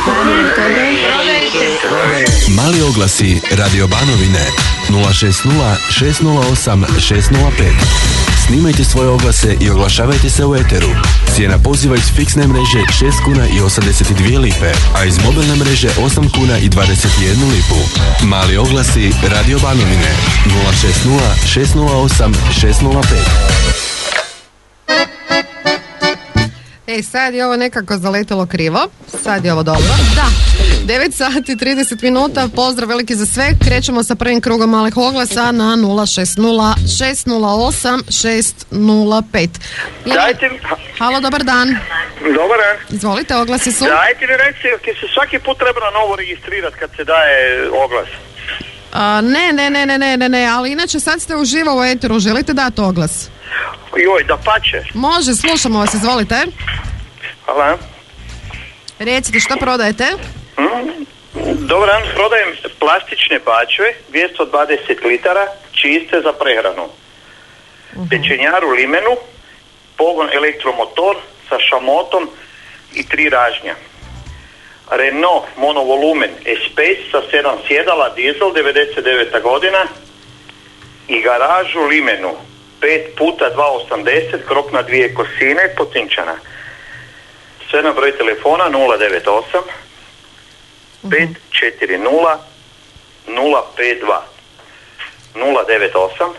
Mali oglasi Radio Banovine 060 608 605. Snimajte svoje oglase i oglašavajte se u eteru. Cijena poziva iz fiksne mreže 6 kuna i 82 lipe, a iz mobilne mreže 8 kuna i 21 lipu. Mali oglasi Radio Banovine 060 608 605. Sad je ovo nekako zaletelo krivo. Sad je ovo dobro. Da, 9 sati 30 minuta. Pozdrav veliki za sve. Krećemo sa prvim krugom malih oglasa na 060 608 605. Dajte... Halo, dobar dan. Dobar dan. Izvolite, oglasi su. Dajte mi reći, ti se svaki put treba novo registrirati kad se daje oglas? Ne, ali inače sad ste uživo u eteru. Želite dati oglas? Joj, da pače. Može, slušamo vas, izvolite. Hvala. Recite, što prodajete? Dobar dan, prodajem plastične bačve, 220 litara, čiste za prehranu. Pečenjaru limenu, pogon elektromotor sa šamotom i 3 ražnja. Renault monovolumen Espace sa 7 sjedala, dizel, 99. godina. I garažu limenu, 5 puta 2,80, krop na 2 kosine, pocinčana. Sve na broj telefona 098 540 052 098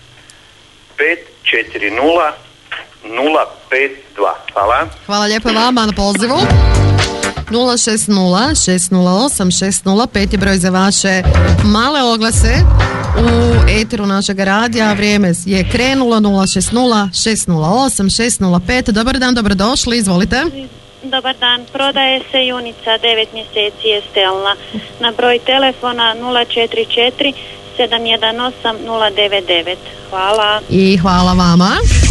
540 052. Hvala. Hvala lijepo vama na pozivu. 060 608 605 je broj za vaše male oglase u eteru našeg radija. Vrijeme je krenulo. 060 608 605. Dobar dan, dobrodošli, izvolite. Dobar dan, prodaje se junica 9 mjeseci, je stelna. Na broj telefona 044 718 099. Hvala. I hvala vama.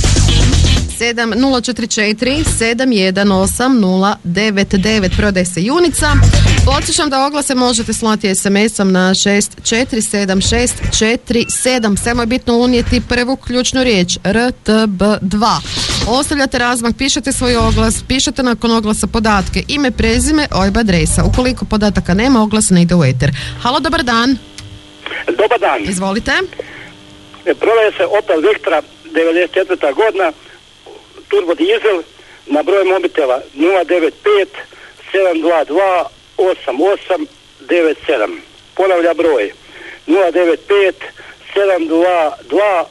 044 718 099. Prodaje se junica. Podsjećam da oglase možete slati SMS-om na 647647. Samo je bitno unijeti prvu ključnu riječ RTB2. Ostavljate razmak, pišete svoj oglas, pišete nakon oglasa podatke, ime, prezime, OIB, adresa. Ukoliko podataka nema, oglas ne ide u eter. Halo, dobar dan. Dobar dan. Izvolite. Prodaje se Opel Vectra 94. godina, turbo dizel, na broj mobitela 095 722 8897. Ponavlja broj 095 722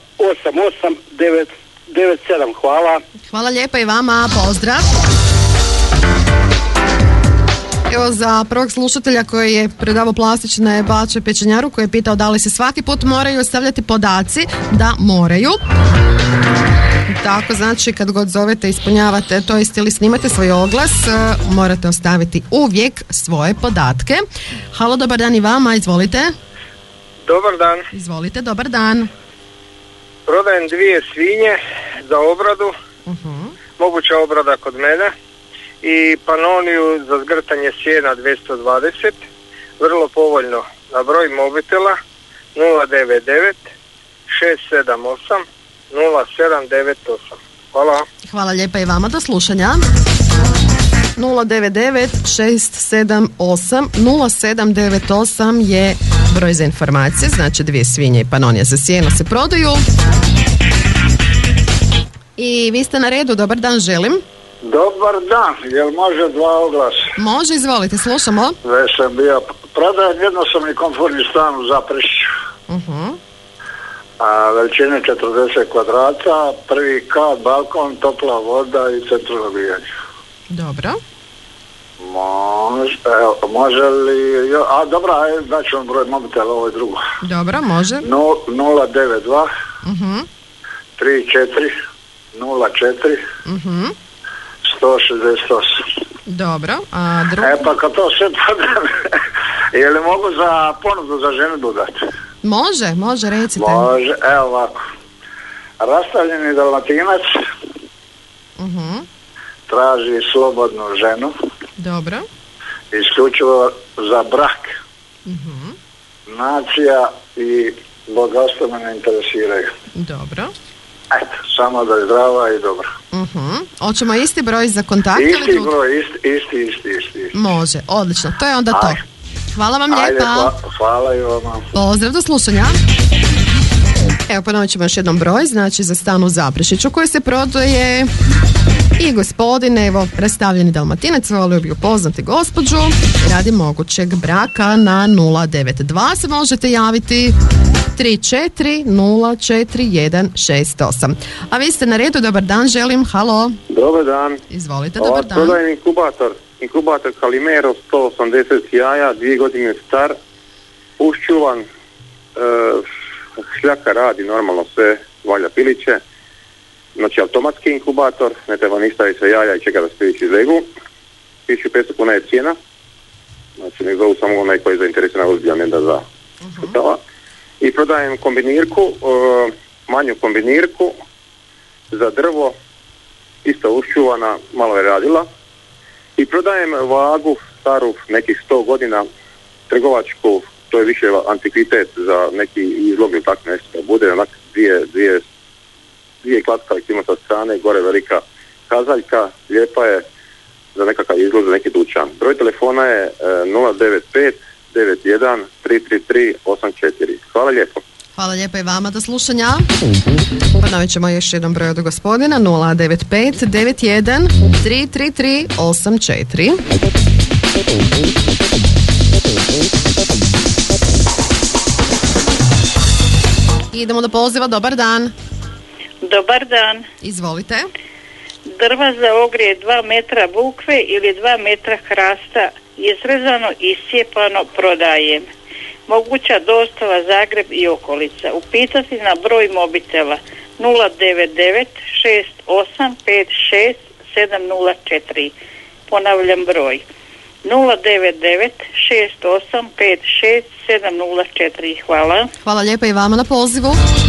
8897. Hvala. Hvala lijepa i vama, pozdrav. Evo za prvog slušatelja koji je predavao plastične bačve pečenjaru, koji je pitao da li se svaki put moraju ostavljati podaci, da moraju. Tako, znači kad god zovete, ispunjavate, to jest ili snimate svoj oglas, morate ostaviti uvijek svoje podatke. Halo, dobar dan i vama, izvolite. Dobar dan. Izvolite, dobar dan. Prodajem 2 svinje za obradu, moguća obrada kod mene, i panoniju za zgrtanje sjena 220, vrlo povoljno. Na broj mobitela 099 678 0798. Hvala. Hvala lijepa i vama, do slušanja. 099 678 0798 je broj za informacije, znači 2 svinje i panonija za sjeno se prodaju. I vi ste na redu, dobar dan, želim. Dobar dan, jel može 2 oglasa? Može, izvolite, slušamo. Već sam bio, prodajem jednostavni komfortni stan u Zaprešiću. Veličine 40 kvadrata, prvi kat, balkon, topla voda i centralno grijanje. Dobro. Može li... dobro, daću vam broj mobitela, ovo je drugo. Dobro, može. 092 34 04 168. Dobro, a drugo? Pa kad to sve padam, je li mogu za ponudu za ženu dodati? Može, recite. Može, evo ovako. Rastavljeni Dalmatinac traži slobodnu ženu. Dobro. Isključivo za brak. Nacija i bogatstvo me ne interesiraju. Dobro. Eto, samo da je zdrava i dobra. Hoćemo isti broj za kontakt ili Isti drugi? broj, isti. Može, odlično, to je onda to. Ajde. Hvala vam Ajde, lijepa. hvala i vama. Pozdrav, do slušanja. Evo, ponovit ćemo još jedan broj, znači za stan u Zaprešiću koji se prodaje i gospodin, evo, rastavljeni Dalmatinac, volio bi upoznati gospođu radi mogućeg braka. Na 092 se možete javiti 34041168. A vi ste na redu, dobar dan, želim, halo. Dobar dan. Izvolite, dobar dan. Prodajem inkubator Calimero 180 jaja, 2 godine star, uščuvan, šljaka radi normalno sve, valja piliće, znači automatski inkubator, ne treba ni staviti sve jaja i čeka da spilići izlegu, 1500 kuna je cijena, znači ne zovu samo onaj koji je zainteresiran ozbiljan, ne da za sutava. I prodajem kombinirku, manju kombinirku za drvo, isto uščuvana, malo je radila. I prodajem vagu staru nekih 100 godina, trgovačku, to je više antikvitet za neki izlog ili tako nešto. Bude onak dvije klackalice ima sa strane, gore velika kazaljka, lijepa je za nekakav izlog, za neki dućan. Broj telefona je 095 91 333 84. Hvala lijepo. Hvala lijepo i vama, do slušanja. Ponovit ćemo još jedan broj od gospodina, 095 91 333 84. Idemo do poziva, dobar dan. Dobar dan. Izvolite. Drva za ogrije 2 metra bukve ili 2 metra hrasta, izrezano i iscijepano prodajem. Moguća dostava Zagreb i okolica. Upitati na broj mobitela 099 6856 704. Ponavljam broj 099 6856 704. Hvala. Hvala lijepa i vama na pozivu.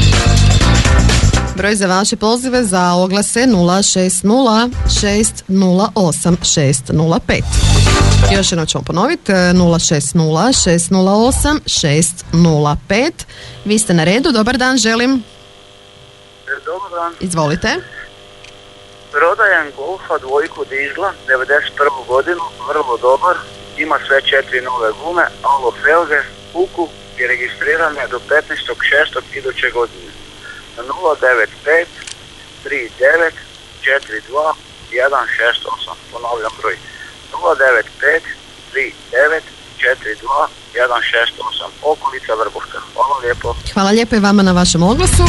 Broj za vaše pozive za oglase 060 608 605. Još jednom ćemo ponoviti 060 608 605. Vi ste na redu, dobar dan, želim. Dobar dan. Izvolite. Prodajem Golfa dvojku dizla, 91. godinu, vrlo dobar, ima sve 4 nove gume, alo felge, puku i registrirane do 15.6. iduće godine. Na 095 39 42 168, ponavljam broj. 095 39 42 168, okolica Vrbovka. Hvala lijepo. Hvala lijepo i vama na vašem oglasu.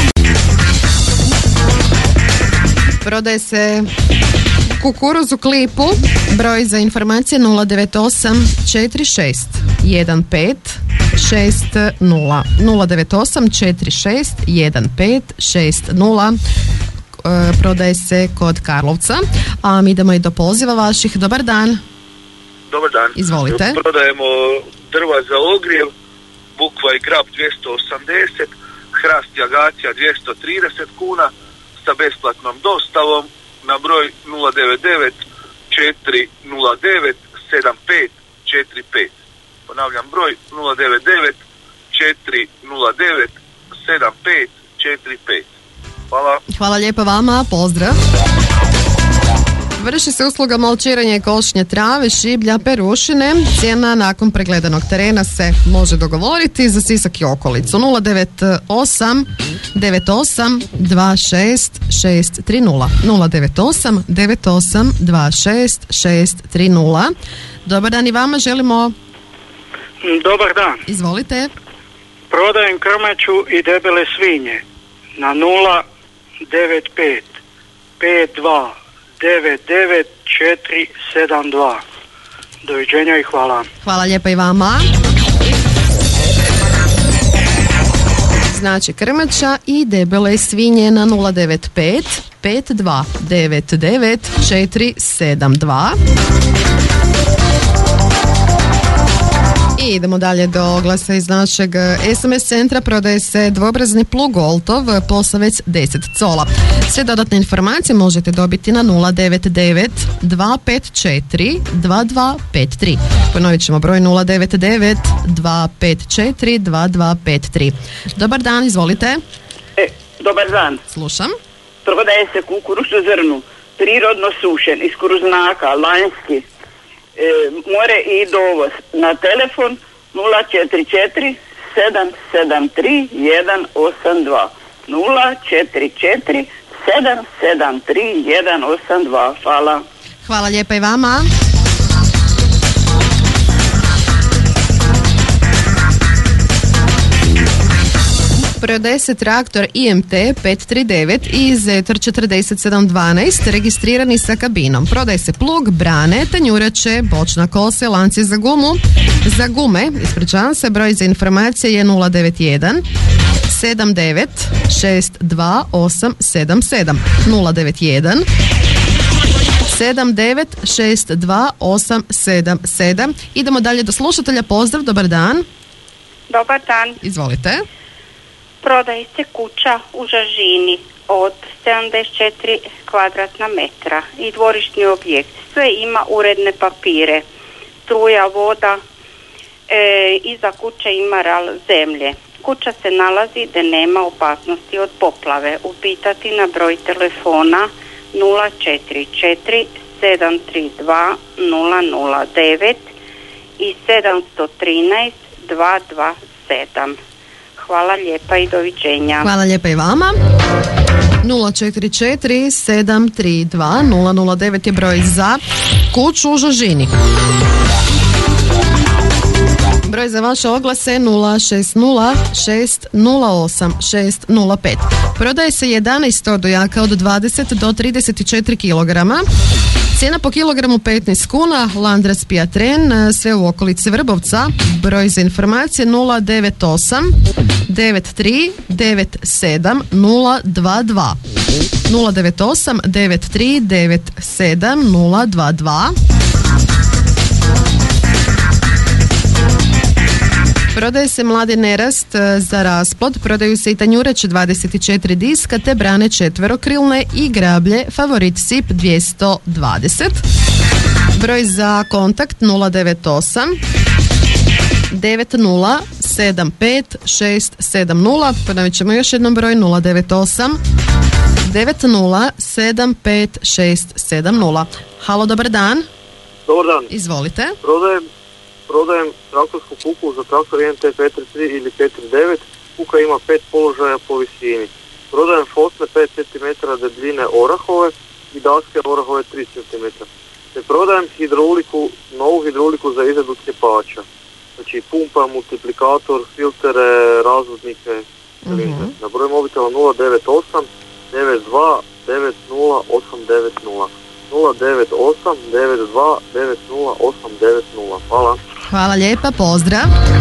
Prodaje se kukuruz u klipu, broj za informacije 098 46 15 60 098 46 15 60. Prodaje se kod Karlovca, a mi idemo i do poziva vaših. Dobar dan. Dobar dan. Izvolite. Prodajemo drva za ogrjev, bukva i grab 280, hrast i agacija 230 kuna sa besplatnom dostavom na broj 099 409 7545. Ponavljam broj 099 409 7545. Hvala. Hvala lijepo vama, pozdrav. Vrši se usluga mulčiranja i košnje trave, šiblja, perušine. Cijena nakon pregledanog terena se može dogovoriti za Sisak i okolicu. 098 98 26 630 098 98 26 630. Dobar dan i vama, želimo. Dobar dan. Izvolite. Prodajem krmaču i debele svinje na 095 52 99472. Doviđenja i hvala. Hvala lijepa i vama. Znači krmača i debele svinje na 095 52 99 472. I idemo dalje do oglasa iz našeg SMS centra. Prodaje se dvobrazni plug Oltov Posavec 10 cola. Sve dodatne informacije možete dobiti na 099 254 2253. Ponovit ćemo broj 099 254 2253. Dobar dan, izvolite. Dobar dan. Slušam. prodaje se kukuruz u zrnu, prirodno sušen, iz kruznaka, lanjski, more i dovoz. Na telefon 044 773 182. 044 773 182. Hvala. Hvala lijepa i vama. Prodaje se traktor IMT 539 i Zetor 4712 registrirani sa kabinom. Prodaje se plug, brane, tanjurače, bočna kose, lanci za gumu. Za gume, ispričavam se, broj za informacije je 091 79 62 877 091 79 62 877. Idemo dalje do slušatelja. Pozdrav, dobar dan. Dobar dan. Izvolite. Prodaje se kuća u Žažini od 74 kvadratna metra i dvorišni objekt. Sve ima uredne papire. Struja, voda, iza kuće ima ral zemlje. Kuća se nalazi da nema opasnosti od poplave. Upitati na broj telefona 044 732 009 i 713 227. Hvala lijepa i doviđenja. Hvala lijepa i vama. 044 732 009 je broj za kuću u Žažini. Broj za vaše oglase 060 608 605. Prodaje se 11 odojaka od 20 do 34 kg. Cijena po kilogramu 15 kuna, Landras Pijatren, sve u okolici Vrbovca. Broj za informacije 098 93 97 022 098 93 97 022. Prodaje se mladi nerast za rasplod, prodaju se i tanjurač 24 diska te brane četverokrilne i grablje Favorit SIP 220. Broj za kontakt 098 90 75 670. Ponovit ćemo još jednom broj 098 90 75 670. Halo, dobar dan. Dobar dan. Izvolite. Prodajem traktorsku kuku za traktor IMT 533 ili 539. Kuka ima 5 položaja po visini. Prodajem fosne 5 cm debljine orahove i daske orahove 3 cm. Te prodajem novu hidrauliku za izradu cjepača. Znači pumpa, multiplikator, filtere, razvodnike. Na broj mobitela 098 92 90 890. 098 92 90 890. Hvala. Hvala lijepa, pozdrav.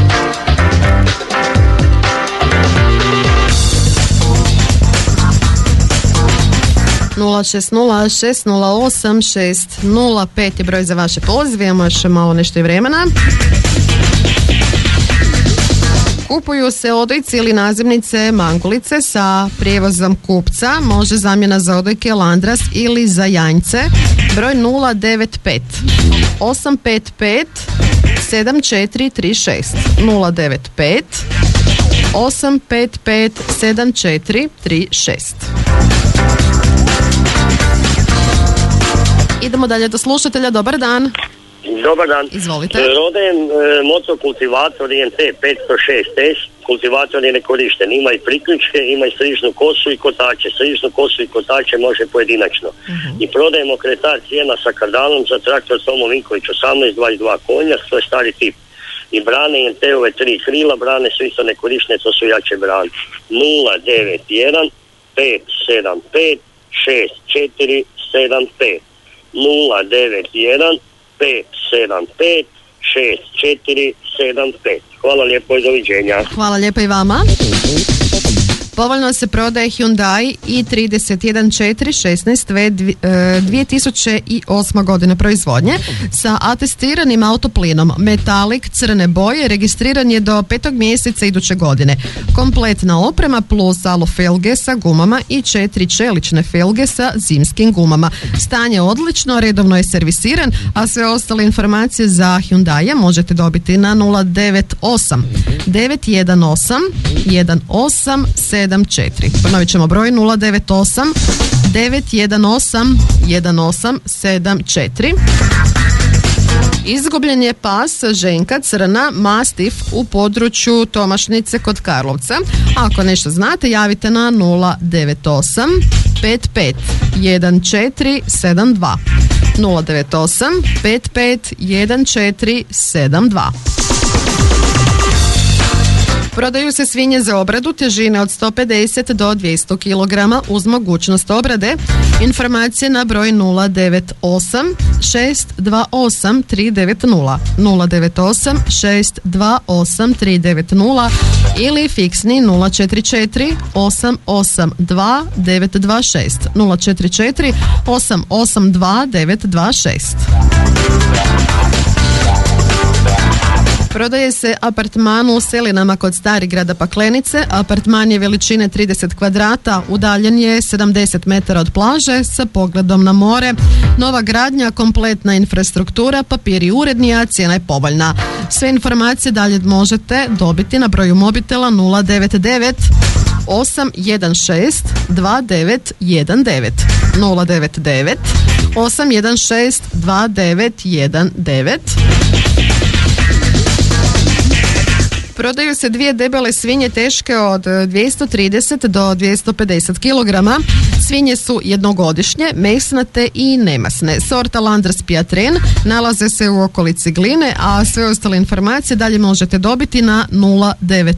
Nula 608 605 je broj za vaše pozive. Imamo još malo nešto i vremena. Kupuju se odojci ili nazivnice mangulice sa prijevozom kupca. Može zamjena za odojke Landras ili za janjce. Broj 095 855 7436 095 855 7436. Idemo dalje do slušatelja. Dobar dan. Dobar dan. Izvolite. Prodajem motokultivator IMT 506S. Kultivator je nekorišten. Ima i priključke, ima i strižnu kosu i kotače. Strižnu kosu i kotače može pojedinačno. I prodajem okretač cijena sa kardanom za traktor Tomo Vinković 18-22 konja, to je stari tip. I brane IMT-ove 3 krila, brane su isto nekorištene, to su jače brane. 091 575 6475 091 575 6475. Hvala lijepo i doviđenja. Hvala lijepo i vama. Povoljno se prodaje Hyundai i31 2008. godine proizvodnje sa atestiranim autoplinom metalik crne boje, registriran je do 5. mjeseca iduće godine. Kompletna oprema plus alu felge sa gumama i 4 čelične felge sa zimskim gumama. Stanje je odlično, redovno je servisiran, a sve ostale informacije za Hyundai možete dobiti na 098 918 1874. Ponovit ćemo broj 098 918 1874. Izgubljen je pas Ženka Crna Mastif u području Tomašnice kod Karlovca. Ako nešto znate, javite na 098 55 1472. 098 55 1472. Prodaju se svinje za obradu težine od 150 do 200 kg uz mogućnost obrade. Informacije na broj 098 628 390 098 628 390 ili fiksni 044 882 926 044 882 926. Prodaje se apartman u Selinama kod Starigrada Paklenice. Apartman je veličine 30 kvadrata, udaljen je 70 metara od plaže sa pogledom na more. Nova gradnja, kompletna infrastruktura, papiri uredni, a cijena je povoljna. Sve informacije dalje možete dobiti na broju mobitela 099 816 2919 099 816 2919. Prodaju se dvije debele svinje teške od 230 do 250 kg. Svinje su jednogodišnje, mesnate i nemasne. Sorta Landers Piatren nalaze se u okolici Gline, a sve ostale informacije dalje možete dobiti na 098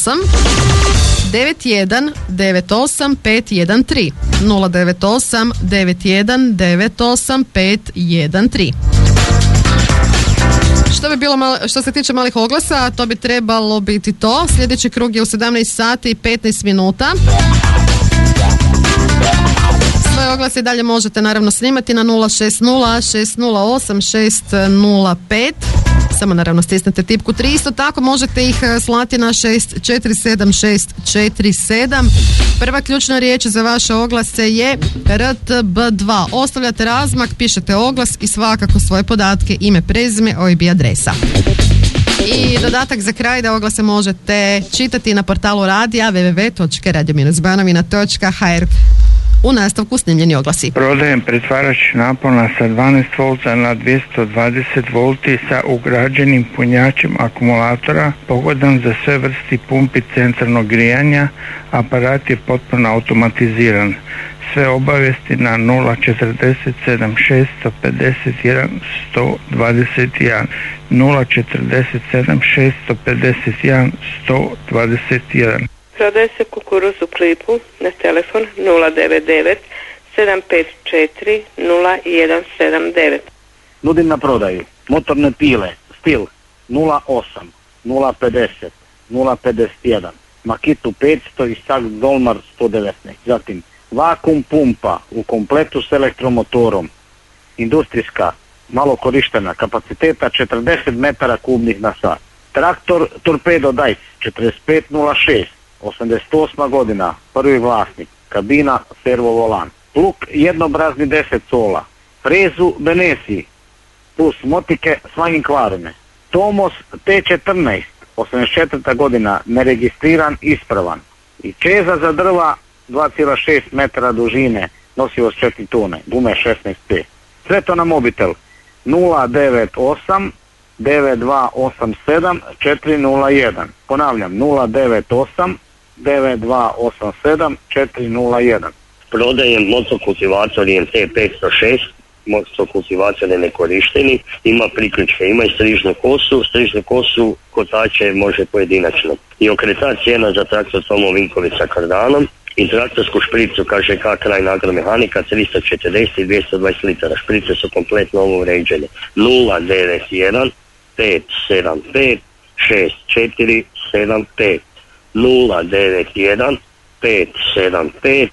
91 98 513 098 91 98 513. Što bi bilo što se tiče malih oglasa, to bi trebalo biti to. Sljedeći krug je u 17 sati i 15 minuta. Svoje oglase dalje možete naravno snimati na 060 608 605. Samo naravno stisnete tipku 3. Isto tako možete ih slati na 647647. Prva ključna riječ za vaše oglase je RTB2. Ostavljate razmak, pišete oglas i svakako svoje podatke, ime, prezime, OIB i adresa. I dodatak za kraj da oglase možete čitati na portalu radija www.radio-banovina.hr. U nastavku snimljeni oglasi. Prodajem pretvarač napona sa 12 volta na 220 volti sa ugrađenim punjačem akumulatora, pogodan za sve vrsti pumpi centralnog grijanja. Aparat je potpuno automatiziran. Sve obavijesti na 047 651 121 047 651 121. Prodaje se kukuruz u klipu na telefon 099 754 0179. Nudim na prodaju motorne pile Stil 08 050 051, Makitu 500 i Sag Dolmar 119. Zatim vakum pumpa u kompletu s elektromotorom, industrijska, malo korištena, kapaciteta 40 metara kubnih na sat. Traktor Torpedo Dice 4506, 88. godina, prvi vlasnik, kabina servo volan. Pluk jednobrazni 10 sola, frezu Benesi plus motike s manjim kvarime. Tomos T14, 84. godina, neregistriran, ispravan. I čeza za drva 2,6 metara dužine, nosivost 4 tone, gume 16P. Sve to na mobitel 098 9287 401. Ponavljam 098 9287 401. Prodajem motokultivator IMT 506, motokultivator je nekorišteni, ima priključke, ima i strižnu kosu, kotače može pojedinačno. I okretač cijena za traktor Tomo Vinkovica kardanom i traktorsku špricu KŽK Krajina agromehanika 340 i 220 litara. Šprice su kompletno ovo uređene. 091 575 6475 091 575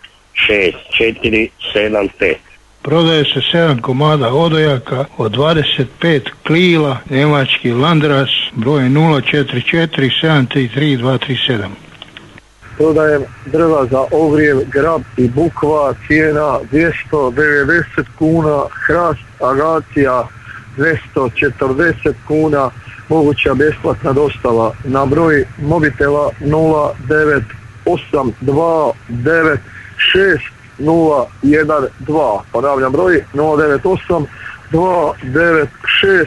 6475. Prodaje se 7 komada odojaka od 25 klila, njemački Landras, broj 044 733 237. Prodajem drva za ogrjev, grab i bukva, cijena 290 kuna, hrast, agacija 240 kuna, moguća besplatna dostava na broj mobitela 098296 012. Ponavljam broj 098 296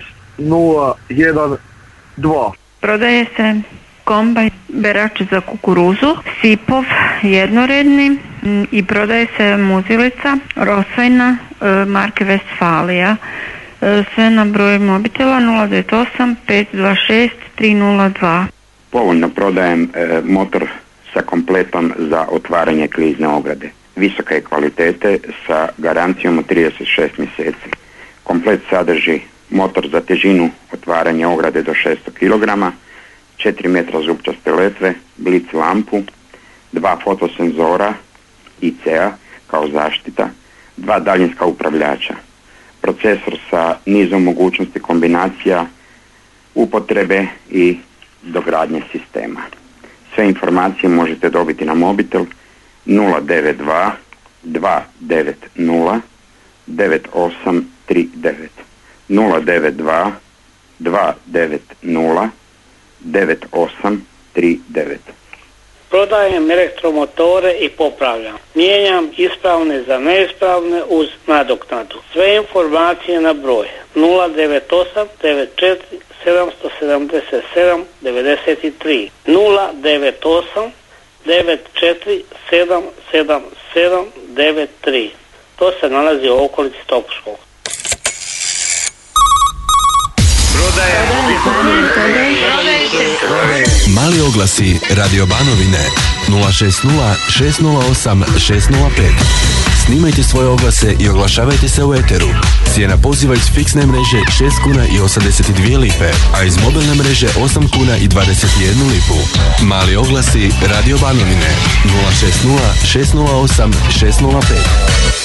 012. Prodaje se kombajn berač za kukuruzu, Sipov jednoredni i prodaje se muzilica Rosvajna marke Westfalia. Sve na broju mobitela 098 526 302. Povoljno prodajem motor sa kompletom za otvaranje klizne ograde. Visoke kvalitete sa garancijom od 36 mjeseci. Komplet sadrži motor za težinu otvaranja ograde do 600 kg, 4 metra zupčaste letve, blic lampu, 2 fotosenzora IC-a kao zaštita, 2 daljinska upravljača, procesor sa nizom mogućnosti kombinacija, upotrebe i dogradnje sistema. Sve informacije možete dobiti na mobitel 092 290 9839 092 290 9839. Prodajem elektromotore i popravljam. Mijenjam ispravne za neispravne uz nadoknadu. Sve informacije na broj 098 94 777 93 098 94 777 93. To se nalazi u okolici Topuskog. Mali oglasi Radio Banovine 060 608 605. Snimajte svoje oglase i oglašavajte se u eteru. Cijena poziva iz fiksne mreže 6 kuna i 82 lipe, a iz mobilne mreže 8 kuna i 21 lipu. Mali oglasi Radio Banovine 060 608 605.